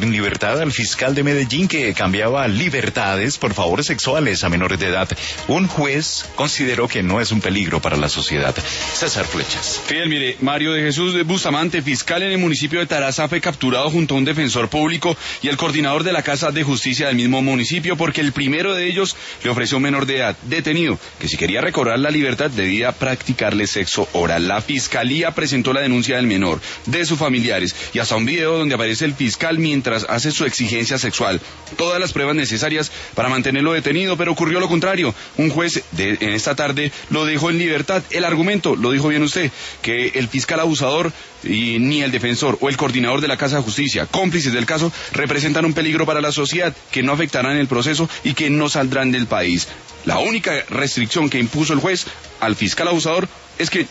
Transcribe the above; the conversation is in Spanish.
En libertad al fiscal de Medellín que cambiaba libertades por favores sexuales a menores de edad. Un juez consideró que no es un peligro para la sociedad. César Flechas. Fidel, mire, Mario de Jesús Bustamante, fiscal en el municipio de Taraza, fue capturado junto a un defensor público y el coordinador de la Casa de Justicia del mismo municipio porque el primero de ellos le ofreció a un menor de edad detenido que si quería recobrar la libertad debía practicarle sexo oral. La fiscalía presentó la denuncia del menor, de sus familiares y hasta un video donde aparece el fiscal mientras hace su exigencia sexual. Todas las pruebas necesarias para mantenerlo detenido, pero ocurrió lo contrario. Un juez en esta tarde lo dejó en libertad. El argumento, lo dijo bien usted, que el fiscal abusador y ni el defensor o el coordinador de la Casa de Justicia, cómplices del caso, representan un peligro para la sociedad, que no afectarán el proceso y que no saldrán del país. La única restricción que impuso el juez al fiscal abusador es que